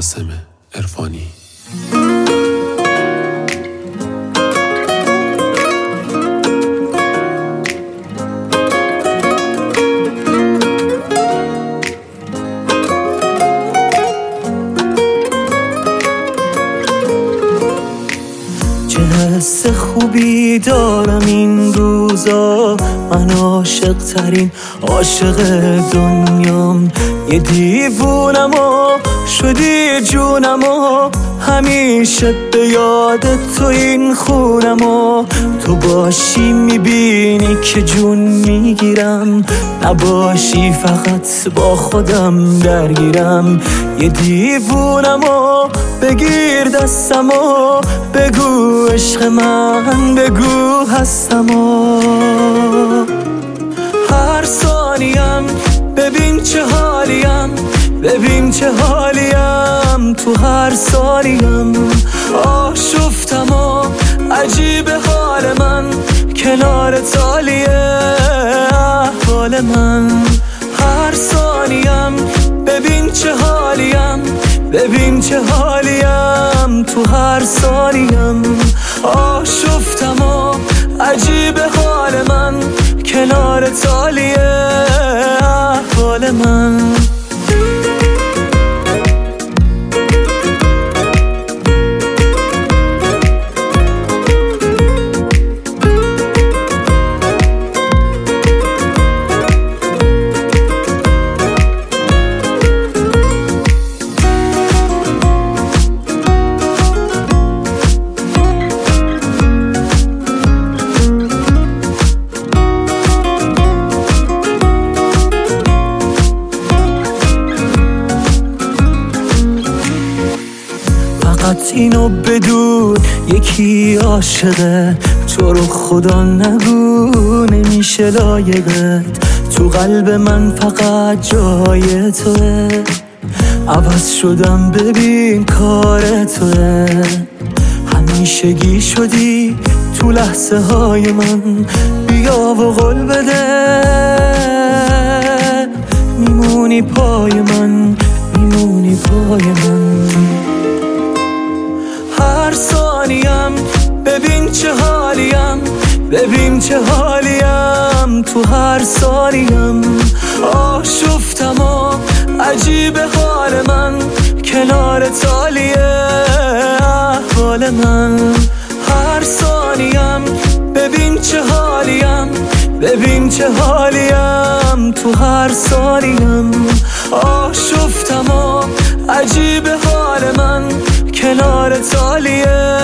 قاسم عرفانی. چه حس خوبی دارم این روزا، من عاشق ترین عاشق دنیام. یه دیوونم و شدی جونم و همیشه به یاد تو این خونم و تو باشی میبینی که جون میگیرم، نباشی فقط با خودم درگیرم. یه دیوونم و بگیر دستم و بگو عشق من، بگو هستم و هر ثانیم ببین چه حالیم، ببین چه حالیم، تو هر ثانیم آشفتم و عجیب حال من، کنار تالیه احوال من. هر ثانیم ببین چه حالیم، ببین چه حالیم، تو هر ثانیم آشفتم و عجیب حال من، کنار تالیه احوال من. فقط اینو بدون یکی عاشقه، تو رو خدا نگو نمیشه لایقت، تو قلب من فقط جای توه، عوض شدم ببین کار توه، همیشگی شدی تو لحظه های من، بیا و قول بده میمونی پای من، میمونی پای من. هر ثانیم ببین چه حالیم، ببین چه حالیم، تو هر ثانیم آشفتم و عجیب حال من، کنار تالیه احوال من. هر ثانیم ببین چه حالیم، ببین چه حالیم، تو هر ثانیم آشفتم و عجیب حال من، کنار تالیه